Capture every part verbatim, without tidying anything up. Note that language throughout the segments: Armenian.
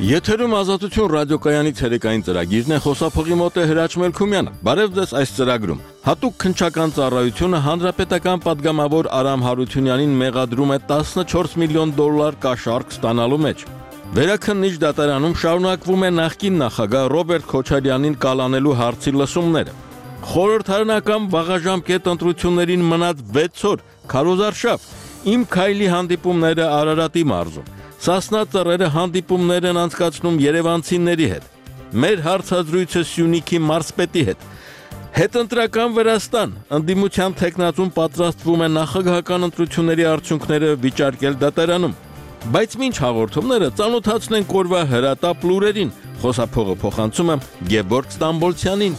Եթերում ազատություն ռադիոկայանի ցերեկային ծրագիրն է, խոսափողի մոտ է Հրաչ Մելքումյանը։ Բարև ձեզ այս ծրագրում։ Հատուկ քննչական ծառայությունը հանրապետական պատգամավոր Արամ Հարությունյանին մեղադրում է տասնչորս միլիոն դոլար կաշառք ստանալու մեջ։ Վերաքննիչ դատարանում շարունակվում է նախկին նախագահ Ռոբերտ Քոչարյանին կալանելու հարցի լսումները։ Խորհրդարանական վաղաժամկետ ընտրություններին մնաց վեց օր, քարոզարշավ։ Իմ քայլի հանդիպումները Արարատի մարզում։ Սասնա ծռերը հանդիպումներ են անցկացնում երևանցիների հետ։ Մեր հարցազրույցը Սյունիքի մարզպետի հետ։ Հետընտրական Վրաստան ընդդիմության թեկնածուն պատրաստվում է նախագահական ընտրությունների արդյունքները վիճարկել դատարանում։ Բայց մինչ հաղորդումները ծանոթացնենք օրվա հրատապ լուրերին։ Խոսափողը փոխանցում է Գեորգ Ստամբոլցյանին։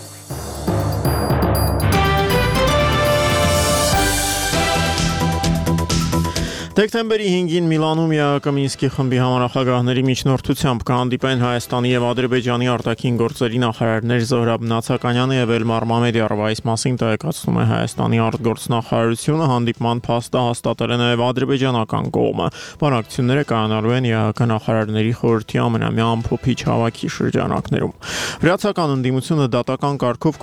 Դեկտեմբերի հինգին Միլանում ԵԱՀԿ Մինսկի խմբի համանախագահների միջնորդությամբ կհանդիպեն Հայաստանի եւ Ադրբեջանի արտաքին գործերի նախարարներ Զոհրաբ Նացականյանը եւ Էլմար Մամեդիարովը, այս մասին տեղեկացնում է Հայաստանի արտգործնախարարությունը, հանդիպման փաստը հաստատել է նաեւ ադրբեջանական կողմը։ Բանակցությունները կայանալու են ԵԱՀԿ նախարարների խորհրդի ամենամյա ամփոփիչ հավաքի շրջանակներում։ Վրացական ընդդիմությունը դատական կարգով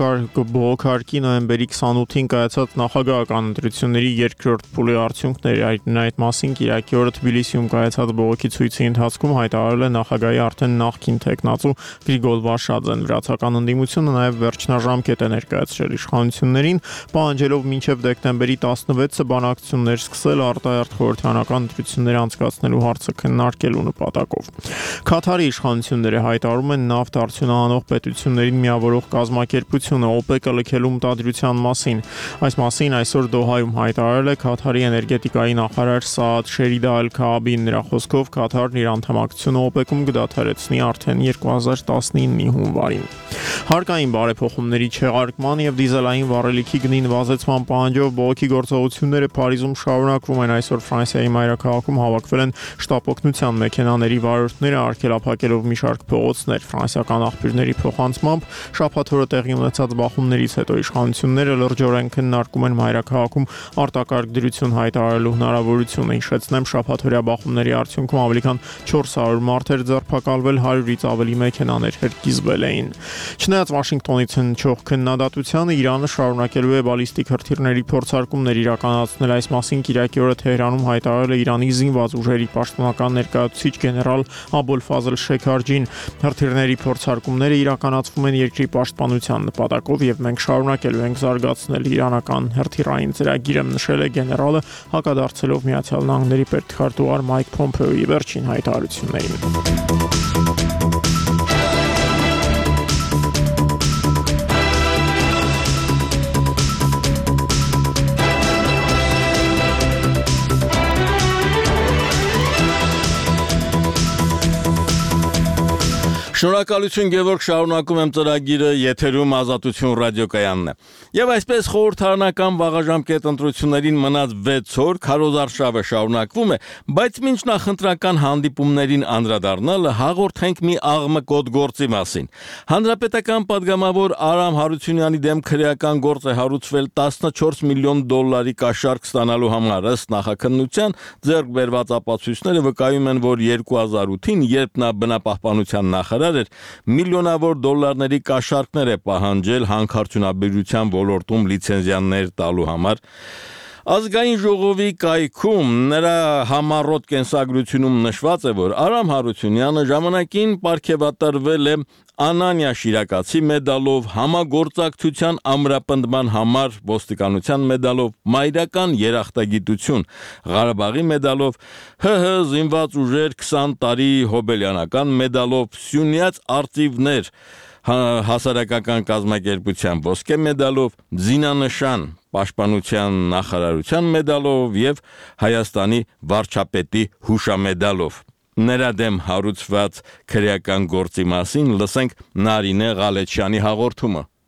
կբողոքարկի նոյեմբերի քսանութին կայացած նախագահական ընտրությունների երկրորդ փուլի արդյունքները։ Այդ մասին Կիրակի օրը Թբիլիսիում կայացած բողոքի ցույցի ընթացքում հայտարարել է նախագահի արդեն նախկին թեկնածու Գրիգոր Վաշաձեն։ Վրացական ընդդիմությունը նաև վերջնաժամկետ է ներկայացրել իշխանություններին, պահանջելով մինչև դեկտեմբերի տասնվեցը բանակցություններ սկսել արտահերթ խորհրդարանական ընտրություններ անցկացնելու հարցը քննարկելու նպատակով։ Քաթարի իշխանությունները հայտարարում են նավթ արդյունահանող պետություններին միավորող կազմակերպությունը օպեկը լքելու մտադրության մասին։ Այս մասին այսօր Դոհայում հայտարարել է Քաթարի էներգետիկայի նախարար Սաադ Շերիդա Ալ-Քաաբին։ Նրա խոսքով Կատարն իր անդամակցությունը օպեկում կդադարեցնի արդեն երկու հազար տասնինի հունվարին։ Հարկային բարեփոխումների չեղարկման եւ դիզելային վառելիքի գնի նվազեցման պահանջով բողոքի գործողությունները Փարիզում շարունակվում են։ Այսօր Ֆրանսիայի մայրաքաղաքում հավաքվել են շտապօգնության մեքենաների վարորդները, արգելափակելով մի շարք փողոցներ։ Ֆրանսիական աղբյուրների փոխանցմամբ շաբաթ օրը տեղի ունեցած բախումներից հետո իշխանությունները լրջորեն քննարկում են մայրաքաղաքում արտակարգ դրություն հայտարարելու հնարավորությունը։ Հիշեցնեմ, շաբաթօրյա բախումների արդյունքում ավելի քան չորս հարյուր մարդեր ձերբակալվել, հարյուրից ավելի մեքենաներ հրկիզվել էին։ Չնայած Վաշինգտոնից հնչող քննադատությանը, Իրանը շարունակելու է բալիստիկ հրթիռների փորձարկումներ իրականացնել։ Այս մասին Կիրակի օրը Թեհրանում հայտարարել է Իրանի զինված ուժերի պաշտպանական ներկայացուցիչ գեներալ Աբոլֆազլ Շեքարջին։ Հրթիռների փորձարկումները իրականացվում են երկրի պաշտպանության նպատակով եւ մենք շարունակելու ենք զարգացնել իրանական հրթիռային ծրագիրը, նշել է գեներալը, հակադարձելով Միացյալ Նահանգների պետքարտուղար Մայք Փոմփեոյի վերջին հայտարարություններին։ Շնորհակալություն Գևորգ, շարունակում եմ ծրագիրը, եթերում ազատություն ռադիոկայանն է։ Եվ այսպես խորհրդարանական վաղաժամկետ ընտրություններին մնաց վեց օր, քարոզարշավը շարունակվում է, բայց մինչ նախընտրական հանդիպումներին անդրադառնալը հաղորդենք մի աղմկոտ գործի մասին։ Հանրապետական պատգամավոր Արամ Հարությունյանի դեմ քրեական գործ է հարուցվել տասնչորս միլիոն դոլարի կաշառք ստանալու համար։ Ըստ նախաքննության ձեռք բերված ապացույցները վկայում են, որ երկու հազար ութին, երբ նա բնապահպանության նախարար էր, միլիոնավոր դոլարների կաշառքներ է պահանջել հանքարդյունաբերության ոլորտում լիցենզիաներ տալու համար։ Ազգային ժողովի կայքում նրա համառոտ կենսագրությունում նշված է, որ Արամ Հարությունյանը ժամանակին պարգևատրվել է Անանյա Շիրակացի մեդալով, համագործակցության ամրապնդման համար ոստիկանության մեդալով, մայրական երախտագիտություն Ղարաբաղի մեդալով, ՀՀ զինված ուժեր քսան տարի հոբելյանական մեդալով, Սյունյաց արծիվներ հասարակական կազմակերպության ոսկե մեդալով, զինանշան պաշտպանության նախարարության մեդալով եւ Հայաստանի վարչապետի հուշամեդալով։ Նրա դեմ հարուցված քրեական գործի մասին լսենք Նարինե Ղալեչյանի հաղորդումը։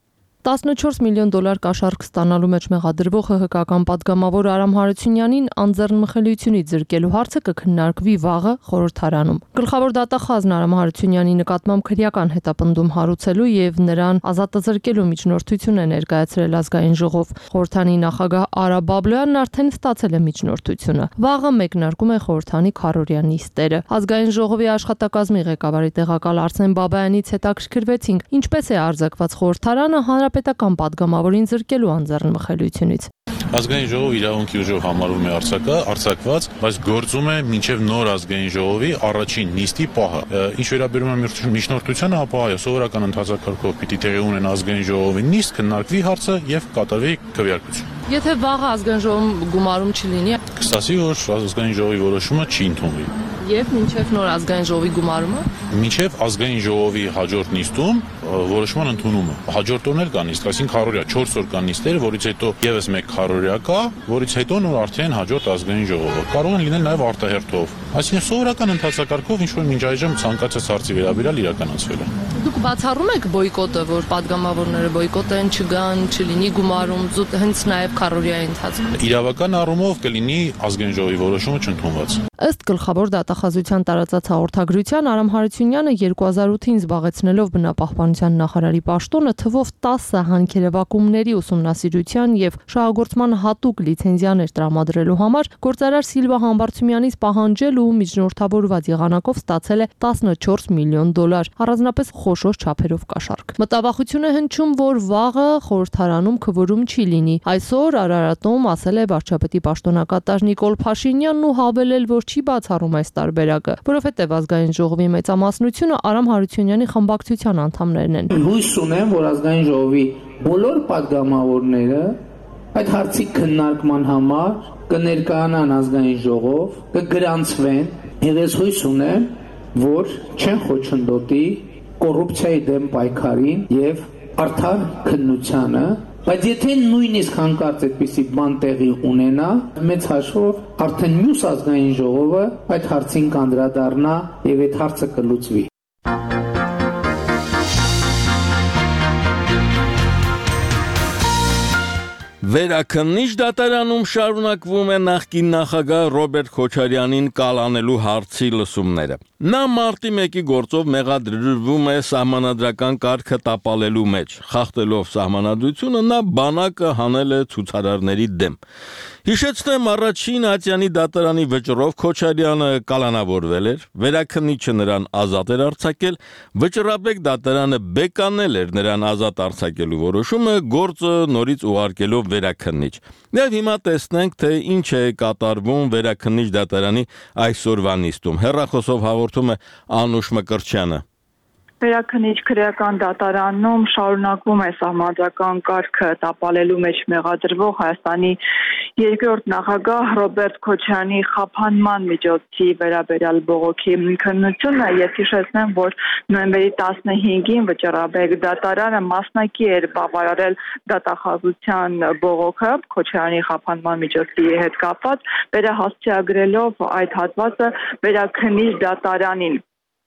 տասնչորս միլիոն դոլար կաշառք ստանալու մեջ մեղադրվող ՀՀԿ-ական պատգամավոր Արամ Հարությունյանին անձեռնմխելիությունից զրկելու հարցը կքննարկվի վաղը խորհրդարանում։ Գլխավոր դատախազն Արամ Հարությունյանի նկատմամբ քրեական հետապնդում հարուցելու եւ նրան ազատազրկելու միջնորդություն է ներկայացրել ազգային ժողով։ Խորհրդանի նախագահ Արա Բաբլոյանն արդեն ստացել է միջնորդությունը։ Վաղը մեկնարկում է խորհրդանի քառօրյա նիստերը։ Ազգային ժողովի աշխատակազմի ղեկավարի տեղակալ Արսեն Բաբայանից հետաքրքրվեցինք, ինչպես է արձակված խորհրդարանը հանրապետական պատգամավորին զրկելու անձեռնմխելիությունից։ Ազգային ժողովը իրավունքի ուժով համարվում է արձակա, արձակված, բայց գործում է մինչև նոր ազգային ժողովի առաջին նիստի պահը։ Ինչ վերաբերում է միջնորդությանը, ապա այո, սովորական ընթացակարգով պիտի տեղի ունենա ազգային ժողովի նիստ, քննարկվի հարցը եւ կատարվի քվեարկություն։ Եթե վաղը ազգային ժողովում գումարում չլինի, կստացի, որ ազգային ժողովի որոշումը չի ընդունվի։ Եվ մինչև նոր ազգային ժողովի գումարումը, մինչև ազգային ժողովի հաջորդ նիստում որոշման ընդունումը։ Հաջորդ օրներ կա նիստ, այսինքն քառօրյա չորս օր կա նիստեր, որից հետո եւս մեկ քառօրյա կա, որից հետո նոր արդեն հաջորդ ազգային ժողովը։ Կարող են լինել նաեւ արտահերթով։ Այսինքն սովորական ընթացակարգով ինչ որ մինչ այժմ ցանկացած հարցի վերաբերյալ իրականացվել է։ Դուք բացառում եք բոյկոտը, որ падգամավորները բոյկոտեն, չգան, չլինի գումարում, զուտ հենց նաեւ քառօրյայի ընթացքում։ Իրավական առումով կլինի ազգային ժողովի որոշումը չընդունված։ Ըստ գլխավոր դատախազության տարածած հաղորդագրության Արամ Հարությունյանը երկու հազար ութին զբաղեցնելով բնապահպանության նախարարի պաշտոնը թվով տասը հանքերևակումների ուսումնասիրության եւ շահագործման հատուկ լիցենզիաներ տրամադրելու համար գործարար Սիլվա Համբարձումյանից պահանջել ու միջնորդավորված եղանակով ստացել է տասնչորս միլիոն դոլար, առանձնապես խոշոր չափերով կաշառք։ Մտավախություն է հնչում, որ վաղը խորհրդարանում քվորում չի լինի։ Այսօր Արարատում ասել է վարչապետի պաշտոնակատար Նիկոլ Փաշինյանն ու հավելել, որ չի բացառում այս տարբերակը, որովհետև ազգային ժողովի մեծամասնությունը Արամ Հարությունյանի խմբակցության անդամներն են։ Հույս ունեմ, որ ազգային ժողովի բոլոր падգամավորները այդ հարցի քննարկման համար կներկայանան ազգային ժողով, կգրանցվեն, եւ ես հույս ունեմ, որ չեն խոչընդոտի կոռուպցիայի դեմ պայքարին եւ արդար քննությանը։ Բայց եթե նույնիսկ հանկարծ այդպիսի բան տեղի ունենա, մեծ հաշվով արդեն մյուս ազգային ժողովը այդ հարցին կանդրադառնա եւ այդ հարցը կլուծվի։ Վերաքննիչ դատարանում շարունակվում է նախկին նախագահ Ռոբերտ Քոչարյանին կալանելու հարցի լսումները։ Նա մարտի մեկի գործով մեղադրվում է սահմանադրական կարգը տապալելու մեջ։ Խախտելով սահմանադրությունը նա բանակը հանել է ցուցարարների դեմ։ Հիշեցնեմ, առաջին Ատյանի դատարանի վճռով Քոչարյանը կալանավորվել էր, վերաքննիչը նրան ազատ էր արձակել, վճռաբեկ դատարանը բեկանել էր նրան ազատ արձակելու որոշումը, գործը նորից ուղարկելով վերաքննիչ։ Եվ հիմա տեսնենք, թե ինչ է կատարվում վերաքննիչ դատարանի այսօրվա նիստում։ Հեռախոսով հաղորդում է Անուշ Մկրտչյանը։ Վերաքննիչ քրեական դատարանում շարունակվում է սահմանադրական կարգը տապալելու մեջ մեղադրվող Հայաստանի երկրորդ նախագահ Ռոբերտ Քոչարյանի խափանման միջոցի վերաբերյալ բողոքի քննությունը։ Ես հիշեցնեմ, որ նոյեմբերի տասնհինգին վճռաբեկ դատարանը մասնակի էր բավարարել դատախազության բողոքը Քոչարյանի խափանման միջոցի հետ կապված, վերահասցեագրելով այդ հատվածը վերաքննիչ դատարանին։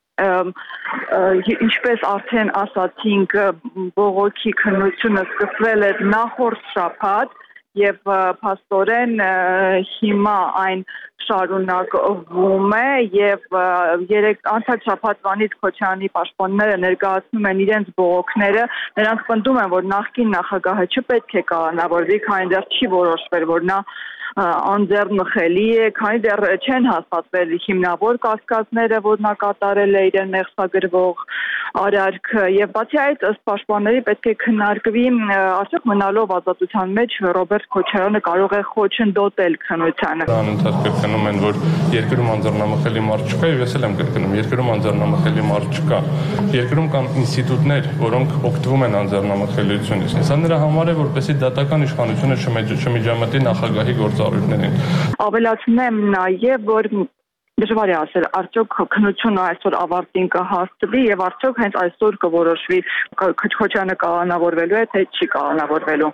Ինչպես արդեն ասացինք, բողոքի քննությունը սկսվել է նախորդ շաբաթ եւ փաստորեն հիմա այն շարունակվում է եւ երեք անցած շաբաթվանից Քոչարյանի պաշտպանները ներկայացնում են իրենց բողոքները, նրանք պնդում են, որ նախկին նախագահը չպետք է կալանավորվի, քանի դեռ չի որոշվել, որ նա անձեռնմխելի է, քանի դեռ չեն հաստատվել հիմնավոր կասկածները, որ նա կատարել է իրեն մեղսագրվող արարքը եւ բացի այդ ըստ պաշտպանների պետք է քննարկվի արդյոք մնալով ազատության մեջ Ռոբերտ Քոչարյանը կարող է խոչընդոտել քննությանը։ Անընդհատ կրկնում են, որ երկրում անձեռնամխելի մարդ չկա եւ ես էլ եմ կրկնում, երկրում անձեռնամխելի մարդ չկա։ Երկրում կան ինստիտուտներ, որոնք օգտվում են անձեռնամխելիությունից։ Սա նրա համար է, որպեսզի դատական իշխանությունը չմիջամտի նախագահի գործառույթներին։ Ավելացնեմ նաեւ, որ դժվար է ասել, արդյոք քննությունը այսօր ավարտին կհասցվի եւ արդյոք հենց այսօր կորոշվի Քոչարյանը կալանավորվելու է, թե չի կալանավորվելու։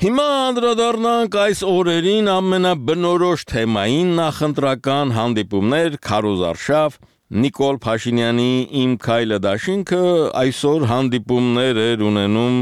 Հիմա անդրադառնանք այս օրերին ամենաբնորոշ թեմային նախընտրական հանդիպումներ քարոզարշավ Նիկոլ Փաշինյանի Իմ քայլը դաշինքը այսօր հանդիպումներ էր ունենում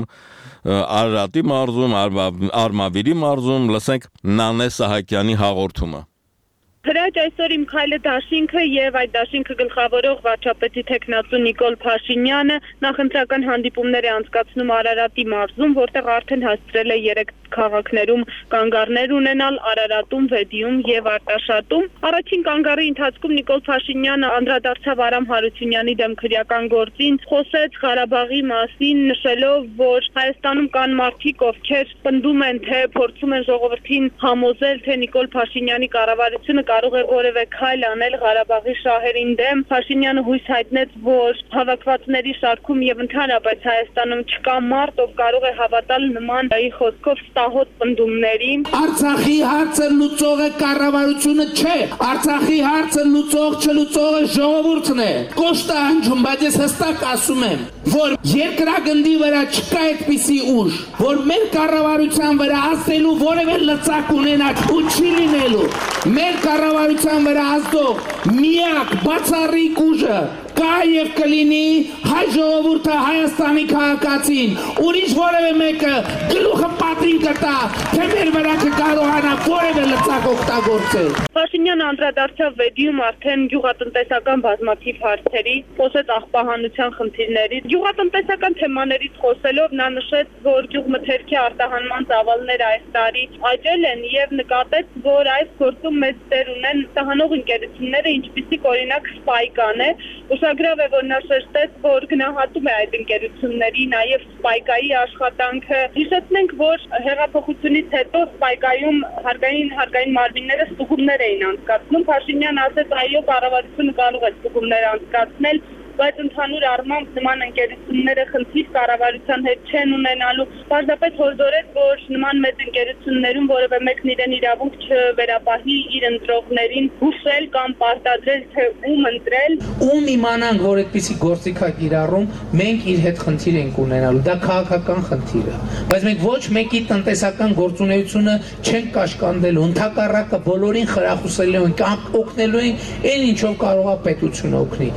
Արարատի մարզում, Արմավիրի մարզում, լսենք Նանե Սահակյանի հաղորդումը Հրաչ այսօր Իմ քայլը դաշինքը եւ այդ դաշինքը գլխավորող վարչապետի տեխնացու Նիկոլ Փաշինյանը նախընտրական հանդիպումներ է անցկացնում Արարատի մարզում, որտեղ արդեն հասցրել է երեք քաղաքներում կանգառներ ունենալ Արարատում, Վեդիում եւ Արտաշատում։ Առաջին կանգառի ընթացքում Նիկոլ Փաշինյանը անդրադարձավ Արամ Հարությունյանի դեմ քրեական գործին, խոսեց Ղարաբաղի մասին, նշելով, որ Հայաստանում կան մարդիկ, ովքեր պնդում են, թե փորձում են ժողովրդին համոզել, թե Նիկոլ Փաշինյանի կառավարությունը կարող է որևէ քայլ անել Ղարաբաղի շահերին դեմ։ Փաշինյանը հույս հայտնեց, որ հավաքվածների շարքում եւ ընդհանրապես Հայաստանում չկա մարդ, ով կարող է հավատալ նման խոսքով ստահոդ պնդումներին։ Արցախի հարցը լուծողը կառավարությունը չէ։ Արցախի հարցը լուծող չլուծողը ժողովուրդն է։ Կոշտ է հնչում, բայց ես հստակ ասում եմ, որ երկրագնդի վրա չկա այդպիսի ուժ, որ մեր կառավարության վրա ազդելու որևէ լծակ ունենա ու չի լինելու։ Մեր կառավարության վրա ազդող միակ բացառիկ ուժը կա եւ կլինի հայ ժողովուրդը, Հայաստանի քաղաքացին, ուրիշ որևէ մեկը գլուխը պատին կտա, թե մեր վրա կկարողանա որևէ լծակ օգտագործել։ Փաշինյանը անդրադարձավ Վեդիում արդեն գյուղատնտեսական բազմաթիվ հարցերի, խոսեց աղբահանության խնդիրներից, գյուղատնտեսական թեմաներից խոսելով նա նշեց, որ գյուղմթերքի արտահանման ծավալները այս տարի աճել են եւ նկատեց, որ այս գործում մեծ դեր ունեն ստահանող ընկերությունները, ինչպիսիք օրինակ Սպայկան է, Ուշագրավ է, որ նա շեշտեց, որ գնահատում է այդ ընկերությունների նաև Սպայկայի աշխատանքը։ Հիշեցնենք, որ հեղափոխությունից հետո Սպայկայում հարկային հարկային մարմինները ստուգումներ էին անցկացնում։ Փաշինյանը ասեց, այո, կառավարությունը կարող է ստուգումներ անցկացնել, բայց ընդհանուր առմամբ նման ընկերությունները խնդիր կառավարության հետ չեն ունենալու։ Պարզապես հորդորեց, որ նման մեծ ընկերություններում որևէ մեկն իրեն իրավունք չվերապահի իր ընտրողներին հուշել կամ պարտադրել, թե ում ընտրել։ Ում իմանանք, որ այդպիսի գործիք է կիրառում, մենք իր հետ խնդիր ենք ունենալու։ Դա քաղաքական խնդիր է։ Բայց մենք ոչ մեկի տնտեսական գործունեությունը չենք կաշկանդելու, ընդհակառակը բոլորին խրախուսելու ենք, օգնելու ենք, այն ինչով կարող է պետությունը օգնի։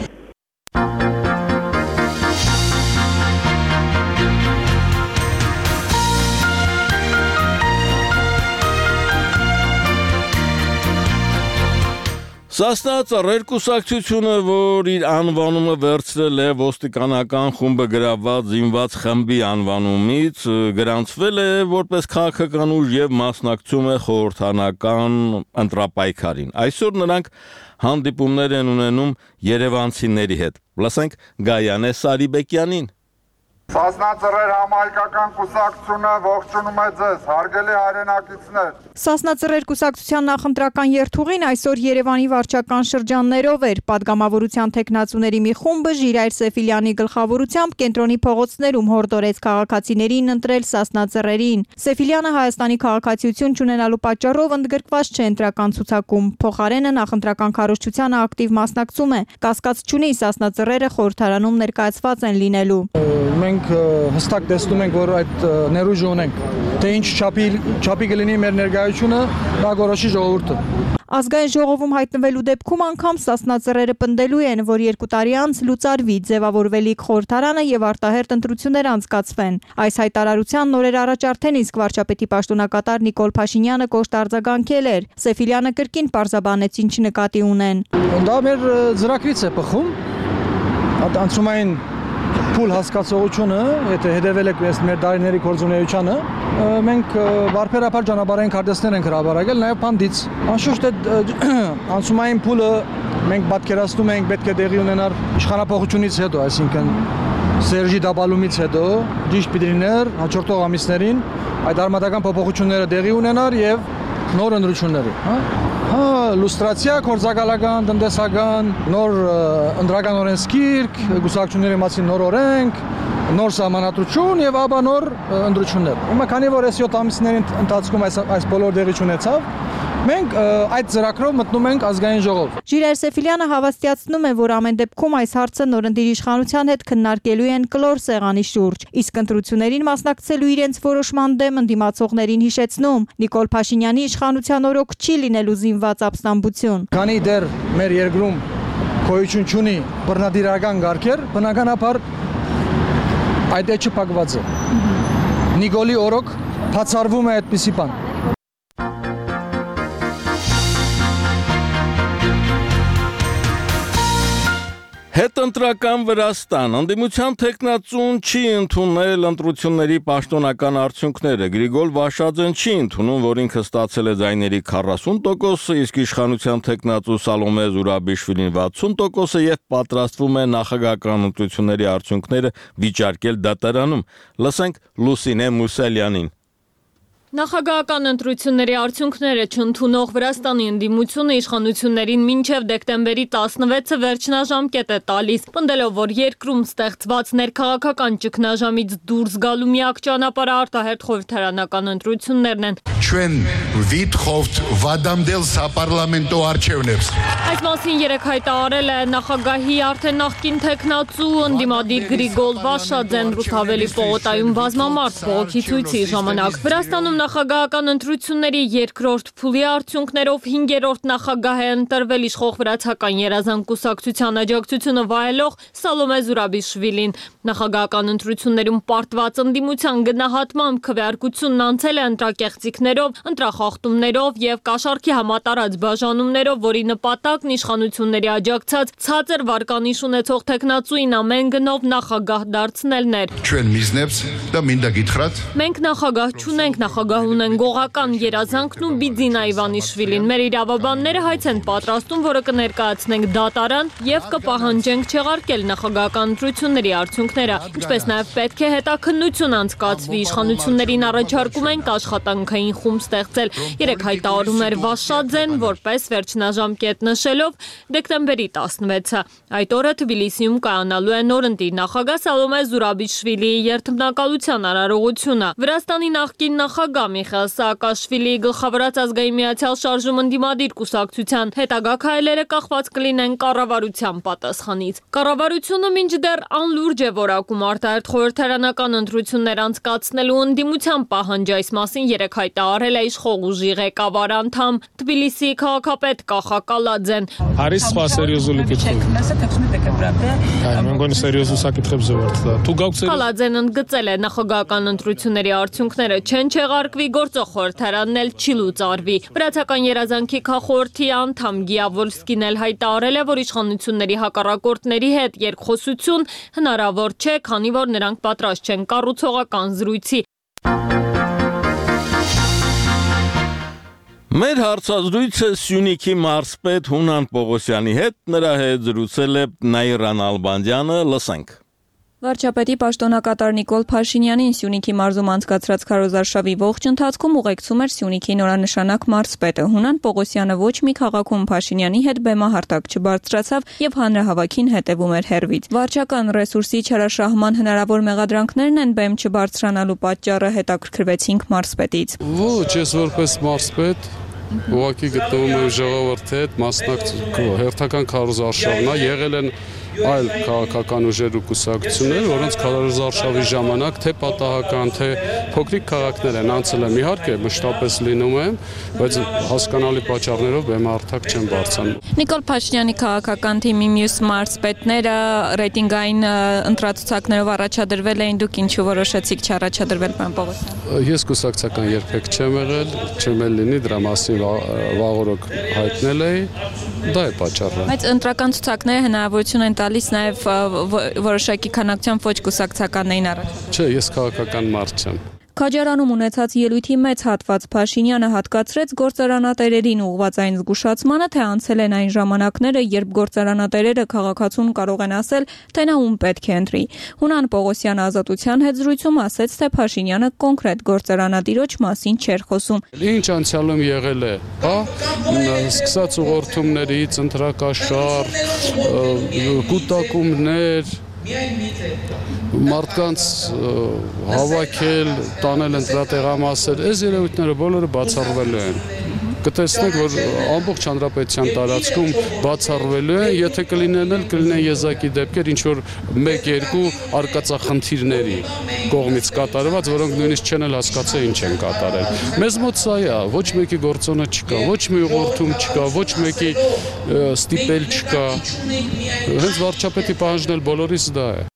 Սասնա ծռեր կուսակցությունը, որ իր անվանումը վերցրել է ոստիկանական խումբը գրաված զինված խմբի անվանումից, գրանցվել է որպես քաղաքական ուժ եւ մասնակցում է խորհրդանական ընտրապայքարին։ Այսօր նրանք հանդիպումներ են ունենում երևանցիների հետ։ Լսենք Գայանե Սարիբեկյանին։ Սասնա ծռեր համահայկական կուսակցությունը ողջունում է ձեզ, հարգելի հայրենակիցներ։ Սասնա ծռեր կուսակցության նախընտրական երթուղին այսօր Երևանի վարչական շրջաններով էր։ Պատգամավորության տեխնացուների մի խումբը Ժիրայր Սեֆիլյանի գլխավորությամբ կենտրոնի փողոցներում հորդորեց քաղաքացիներին ընտրել Սասնա ծռերին։ Սեֆիլյանը Հայաստանի քաղաքացիություն չունենալու պատճառով ընդգրկված չէ ընտրական ցուցակում։ Փոխարենը նախընտրական քարոզչությանը ակտիվ մասնակցում է։ Կասկած չունի Սասնա ծռերը խորհրդարանում ներկայացված են լինելու։ Մենք հստակ տեսնում ենք, որ այդ ներուժը ունենք, թե ինչ չափի չափի կլինի մեր ներկայությունը, դա գորոշի ժողովուրդը։ Ազգային ժողովում հայտնվելու դեպքում անգամ Սասնա ծռերը պնդելու են, որ երկու տարի անց լուծարվի ձևավորվելիք խորհրդարանը եւ արտահերտ ընտրություններ անցկացվեն։ Այս հայտարարության նորեր առաջ արդեն իսկ վարչապետի պաշտոնակատար Նիկոլ Փաշինյանը կոշտ արձագանքել էր։ Սեֆիլյանը կրկին պարզաբանեց ինչ նկատի ունեն։ Դա մեր ծրագրից է բխում։ Անցումային փուլ հասկացողությունը, եթե հետևել եք մեր դարիների գործունեությանը, մենք բարբերաբար ճանապարհային քարտեզներ ենք հրապարակել, նաև փանդից։ Անշուշտ անցումային փուլը մենք պատկերացնում ենք պետք է տեղի ունենար իշխանապողությունից հետո, այսինքն Սերժի դաբալումից հետո, ճիշտ պիտի լիներ հաջորդող ամիսներին այդ արմատական փոփոխությունները տեղի ունենար եւ նոր ընտրությունները, հա? Հա, լուստրացիա, գործակալական, տնտեսական, նոր ընդրական օրենսգիրք, գուսակցությունների մասին նոր օրենք, նոր սահմանադրություն եւ ապա նոր ընտրություններ։ Հիմա քանի որ այս յոթ ամիսների ընթացքում այս այս բոլոր տեղի ունեցավ, Մենք այդ ծրագրով մտնում ենք ազգային ժողով։ Ժիրայր Սեֆիլյանը հավաստիացնում է, որ ամեն դեպքում այս հարցը նորընտիր իշխանության հետ քննարկելու են կլոր սեղանի շուրջ, իսկ ընտրություններին մասնակցելու իրենց որոշման դեմ ընդդիմացողներին հիշեցնում, Նիկոլ Փաշինյանի իշխանության օրոք չի լինելու զինված ապստամբություն։ Քանի դեռ մեր երկրում գոյություն չունի բռնադիրական գարկեր, բնականաբար այդ էջը փակված է։ Նիկոլի օրոք բացառվում է այդպիսի բան։ Հետընտրական Վրաստան ընդդիմության տեխնացուն չի ընդունել ընտրությունների պաշտոնական արդյունքները։ Գրիգոր Վաշաձեն չի ընդունում, որ ինքը ստացել է ձայների քառասուն տոկոսը, իսկ իշխանության տեխնացու Սալոմե Զուրաբիշվիլին վաթսուն տոկոսը եւ պատրաստվում է նախագահական ընտրությունների արդյունքները վիճարկել դատարանում։ Լսենք Լուսինե Մուսալյանին։ Նախագահական ընտրությունների արդյունքները չընդունող Վրաստանի ընդդիմությունը իշխանություններին մինչև դեկտեմբերի տասնվեցը վերջնաժամկետ է տալիս, պնդելով, որ երկրում ստեղծված ներքաղաքական ճգնաժամից դուրս գալու միակ ճանապարհը արտահերթ խորհրդարանական ընտրություններն են։ Ჩვენ ვითხოვთ ვადამდელ საპარლამენტო არჩევნებს։ Այս մասին երեկ հայտարարել է նախագահի արդեն նախկին տեխնացու ընդդիմադիր Գրիգոր Վաշաձեն Ռուսთავելի պողոտայում բազմամարդ բողոքի ցույցի ժամանակ։ Վրաստանում նախագահական ընտրությունների երկրորդ փուլի արդյունքներով հինգերորդ նախագահ է ընտրվել իշխող վրացական երազանք կուսակցության աջակցությունը վայելող Սալոմե Զուրաբիշվիլին։ Նախագահական ընտրություններում պարտված ընդդիմության գնահատմամբ քվեարկությունն անցել է ընտրակեղծիքներով, ընտրախախտումներով եւ կաշառքի համատարած բաժանումներով, որի նպատակն իշխանությունների աջակցած ցածր վարկանիշ ունեցող տեխնացուին ամեն գնով նախագահ դարձնելն էր։ Ჩვენ միզնებს და მინდა գիտხრათ։ Մենք նախագահ չունենք, նախագահ ունեն գողական երազանքն ու Բիձինա Իվանիշվիլին։ Մեր իրավաբանները հայց են պատրաստում, որը կներկայացնենք դատարան եւ կպահանջենք չեղարկել նախագահական ընտրությունների արդյունքները։ Ինչպես նաեւ պետք է հետաքննություն անցկացվի, իշխանություններին առաջարկում ենք աշխատանքային խումբ ստեղծել։ Երեք հայտարարում էր Վաշաձեն, որպես վերջնաժամկետ նշելով դեկտեմբերի տասնվեցը։ Այդ օրը Թբիլիսիում կայանալու է նորընտիր նախագահ Սալոմե Զուրաբիշվիլիի երթմնակալության արարողությունը։ Վրաստանի նախկին նախագահ Միխայիլ Սաակաշվիլիի գլխավորած ազգային միացյալ շարժում ընդդիմադիր կուսակցության հետագա քայլերը կախված կլինեն կառավարության պատասխանից։ Կառավարությունը մինչդեռ անլուրջ է որակում արտահերթ խորհրդարանական ընտրություններ անցկացնելու ընդդիմության պահանջ, այս մասին երեկ հայտարարել է իշխող ուժի ղեկավար անդամ Թբիլիսիի քաղաքապետ Կախա Կալաձեն։ Არის սա սերիոզული Կալաձեն ընդգծել է նախագահական ընտրությունների արդյունքները չեն չեղարկվի, գործող խորհրդարանն էլ չի լուծարվի։ Վրացական երազանքի քաղաքորդի անդամ Գիավոլսկին էլ հայտարարել է, որ իշխանությունների հակառակորդների հետ երկխոսություն հնարավոր չէ, քանի որ նրանք պատրաստ չեն կառուցողական զրույցի։ Մեր հարցազրույցը Սյունիքի մարզպետ Հունան Պողոսյանի հետ, նրա հետ զրուցել է Նաիրան Ալբանդյանը, լսենք։ Վարչապետի պաշտոնակատար Նիկոլ Փաշինյանին Սյունիքի մարզում անցկացրած քարոզարշավի ողջ ընթացքում ուղեկցում էր Սյունիքի նորանշանակ մարզպետը։ Հունան Պողոսյանը ոչ մի քաղաքում Փաշինյանի հետ բեմահարտակ չբարձրացավ եւ հանրահավաքին հետեւում էր հեռվից։ Վարչական ռեսուրսի չարաշահման հնարավոր մեղադրանքներն են բեմ չբարձրանալու պատճառը, հետաքրքրվեցինք մարզպետից։ Ոչ, ես որպես մարզպետ ուղղակի գտնվում եմ ժողովրդի հետ մասնակցում հերթական քարոզարշավն է, եղել են այլ քաղաքական ուժեր ու կուսակցություններ, որոնց քարոզարշավի ժամանակ թե պատահական, թե փոքրիկ քաղաքներ են անցել եմ, իհարկե մշտապես լինում եմ, բայց հասկանալի պատճառներով բեմահարտակ չեմ բարձրանում։ Նիկոլ Փաշինյանի քաղաքական թիմի մյուս մարզպետները ռեյտինգային ընտրացուցակներով առաջադրվել էին, դուք ինչու որոշեցիք չառաջադրվել, պարոն Պողոսյան։ Ես կուսակցական երբեք չեմ եղել, չեմ էլ լինի, դրա մասին վաղօրոք հայտնել էի, դա է պատճառը։ Բայց ընտրական ցուցակները հնարավորություն են տալիս նաև որոշակի քանակությամբ ոչ կուսակցականներին առաջ։ Չէ, ես քաղաքական մարդ չեմ։ Քաջարանում ունեցած ելույթի մեծ հատված Փաշինյանը հատկացրեց գործարանատերերին ուղղված այն զգուշացմանը, թե անցել են այն ժամանակները, երբ գործարանատերերը քաղաքացուն կարող են ասել, թե նա ում պետք է ընտրի։ Հունան Պողոսյանը Ազատության հետ զրույցում ասեց, թե Փաշինյանը կոնկրետ գործարանատիրոջ մասին չէր խոսում։ Ինչ անցյալում եղել է, հա, սկսած ուղղորդումներից, ընտրակաշառ, կուտակումներ, մարդկանց հավաքել, տանել ընտրատեղամասեր, այս երևույթները բոլորը բացառվելու են։ կտեսնեք, որ ամբողջ հանրապետության տարածքում բացառվելու է, եթե կլինեն էլ կլինեն եզակի դեպքեր, ինչ որ մեկ-երկու արկածախնդիրների կողմից կատարված, որոնք նույնիսկ չեն էլ հասկացել ինչ են կատարել։ Մեզ մոտ սա է, ոչ մեկի գործոնը չկա, ոչ մի ուղղորդում չկա, ոչ մեկի ստիպել չկա։ Հենց վարչապետի պահանջն էլ բոլորիս դա է։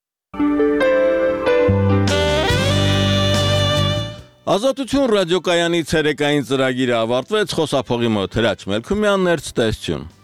Ազատություն ռադիոկայանի ցերեկային ծրագիրը ավարտվեց, խոսափողի մոտ Հրաչ Մելքումյանն էր, ցտեսություն։